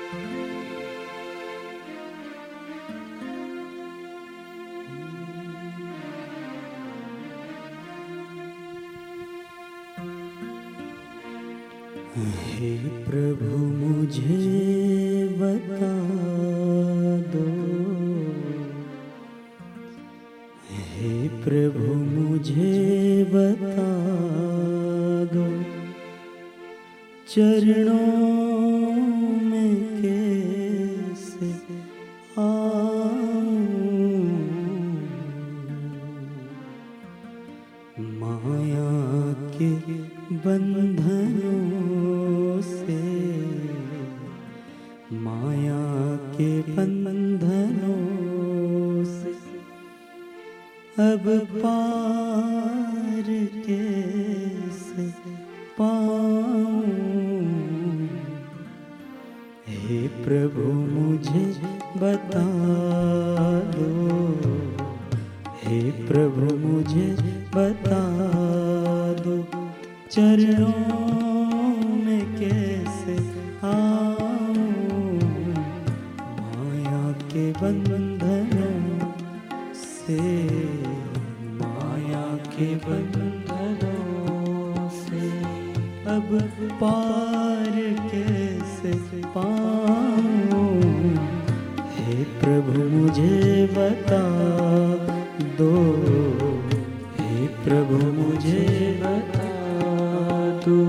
हे प्रभु मुझे बता दो, हे प्रभु मुझे बता दो, चरणों में कैसे आऊं, माया के बंधनों से, माया के बंधनों से अब पार कैसे पाऊं। हे प्रभु मुझे बता दो, हे प्रभु मुझे बता दो, चरणों में कैसे आऊं, माया के बंधनों से, माया के बंधनों से अब पार कैसे पाऊं। हे प्रभु मुझे बता दो, हे प्रभु मुझे बता दो।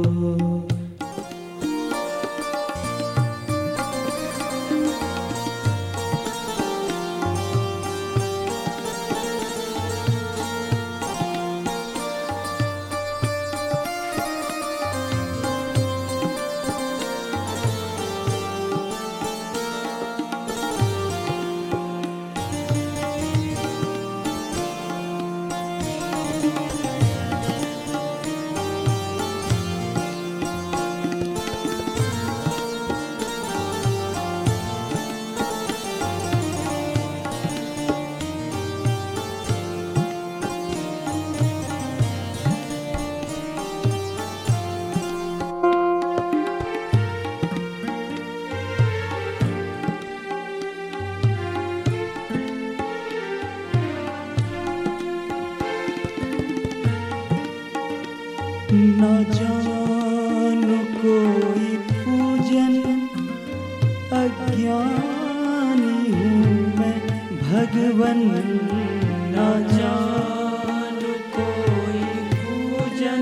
न जानु कोई पूजन, अज्ञानी हूँ मैं भगवन। न जानु कोई पूजन,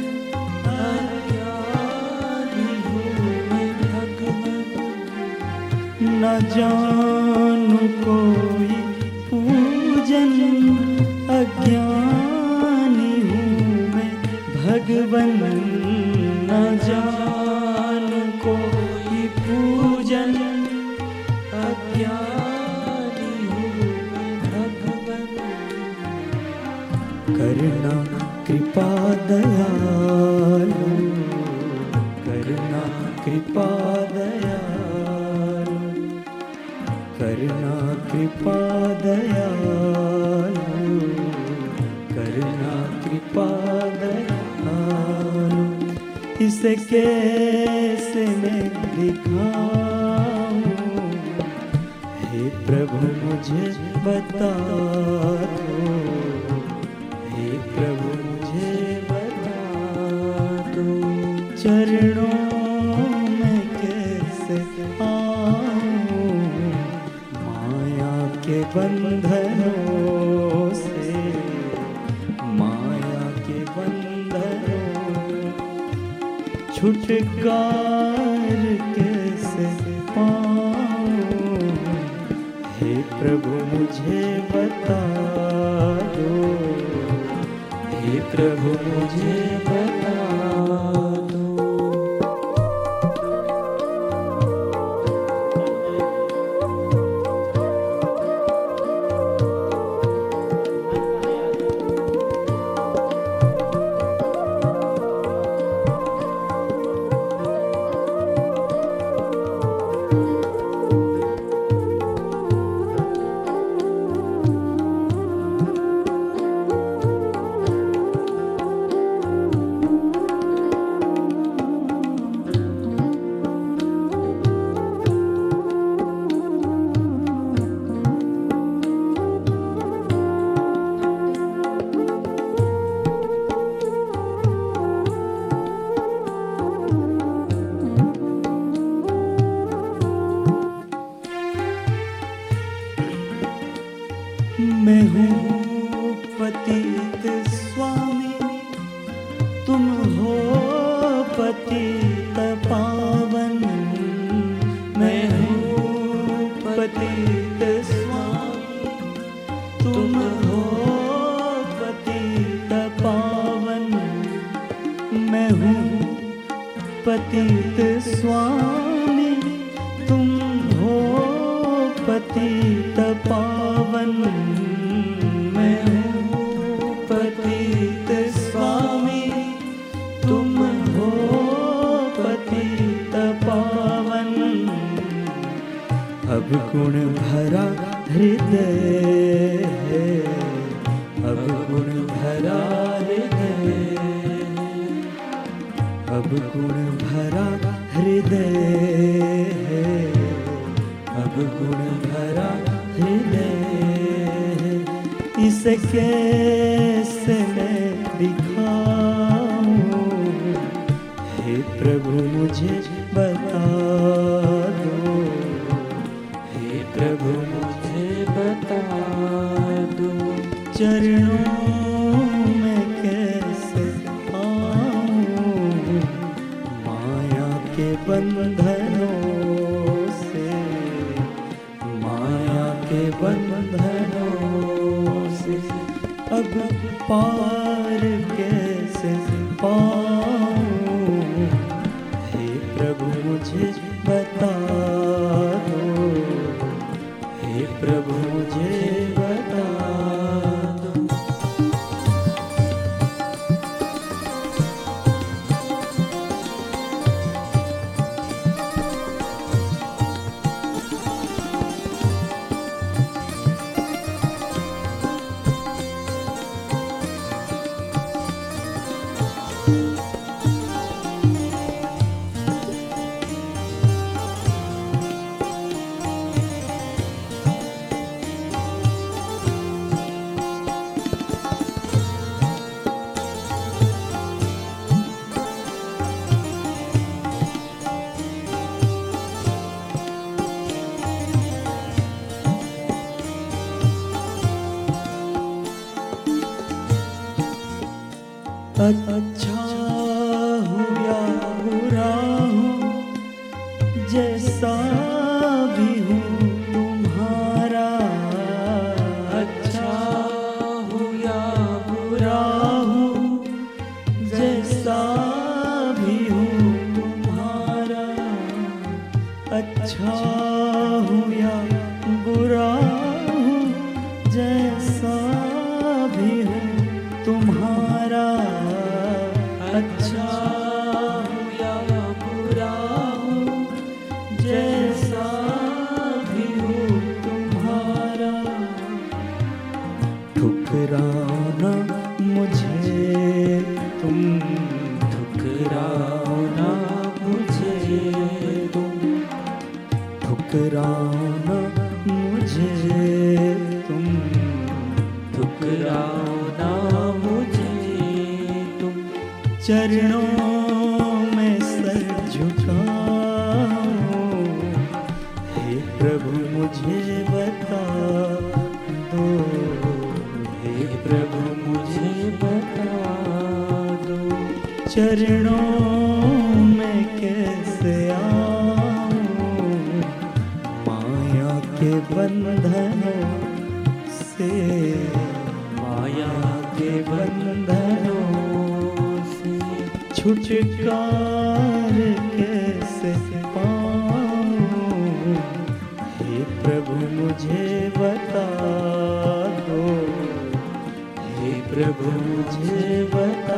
अज्ञानी हूँ मैं भगवन। न जानु कोई पूजन, अज्ञानी हूँ भगवन। न जानु कोई पूजन, अज्ञानी हूँ भगवन। करना कृपा दयालु, करना कृपा दयालु, करना कृपा दयालु, करना कृपा दयालु। इसे कैसे मैं दिखाऊं, हे प्रभु मुझे बता दो, हे प्रभु मुझे बता दो, चरणों में कैसे आऊं, माया के बंधनों से, माया के बंधनों छुटकार कैसे पाऊं। हे प्रभु मुझे बता दो, हे प्रभु मुझे बता दो। पतित स्वामी तुम हो पतित पावन। मैं हूँ पतित स्वामी तुम हो पतित पावन। अब गुण भरा हृदय है, अब गुण भरा हृदय, अब गुण भरा हृदय है, अब गुण भरा हृदय है। इसे कैसे मैं दिखाऊं, हे प्रभु मुझे बता दो, हे प्रभु मुझे बता दो। चरणों में कैसे आऊं, माया के बंधनों से, माया के बंधनों से अब पार कैसे पाऊं, हे प्रभु मुझे बता दो, हे प्रभु मुझे बता दो। अच्छा हूँ या बुरा हूँ, जैसा भी हूँ तुम्हारा। अच्छा हूँ या बुरा हूँ, जैसा भी हूँ तुम्हारा। अच्छा हूँ या बुरा हूँ, जैसा भी हूँ तुम्हारा। अच्छा हूँ या बुरा हूँ, जैसा भी हूँ तुम्हारा। ठुकराओ ना मुझे तुम, ठुकराओ ना मुझे तुम, ठुकराओ ना मुझे तुम, ठुकराओ ना मुझे तुम। चरणों में सर झुकाओ, हे प्रभु मुझे बता दो, हे प्रभु मुझे बता दो। चरणों में कैसे आऊं, माया के बंधनों से, माया के बंधनों से छुटकार कैसे पाऊं, हे प्रभु मुझे बता दो, हे प्रभु मुझे बता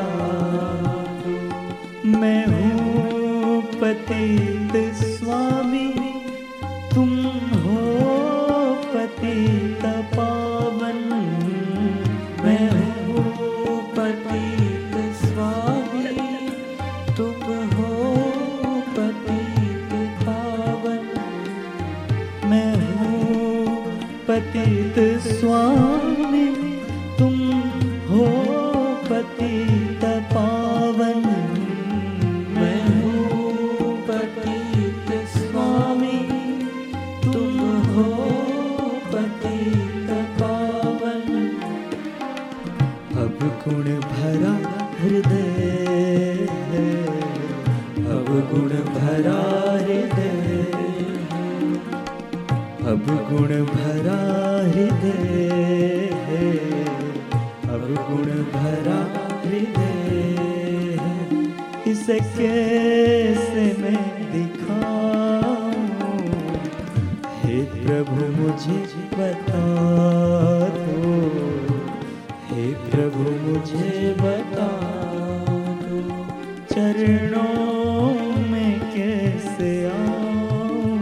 दो। मैं हूँ पतित स्वामी तुम हो पतित पावन। मैं हूँ पतित स्वामी तुम हो पतित पावन। मैं हूँ पतित स्वामी तुम हो पतित पावन। मैं हूँ पतित स्वामी तुम हो पतित पावन। अब गुण भरा हृदय है, अब गुण भरा हृदय है, अब गुण भरा हृदय है, अब गुण भरा हृदय है। इस इसे कैसे मैं दिखाऊं, हे प्रभु मुझे बता दो, हे प्रभु मुझे बता दो, चरणों में कैसे आऊं,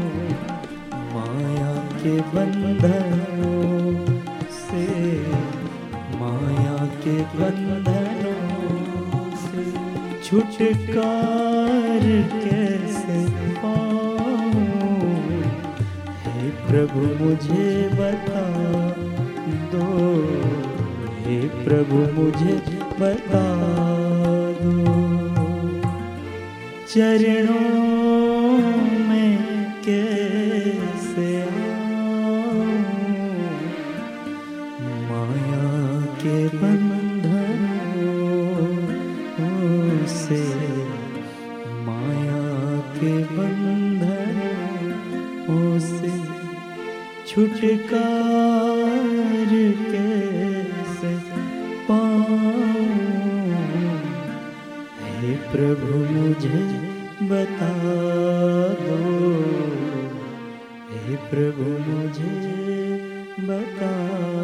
माया के बंधनों से, माया के बंधनों से छुटकार कैसे पाऊं, हे प्रभु मुझे बता दो, हे प्रभु मुझे बता दो, चरणों में कैसे आऊं, माया के बंधनों से, माया के बंधनों से छुटकार कैसे पाऊं, हे प्रभु मुझे बता दो, हे प्रभु मुझे बता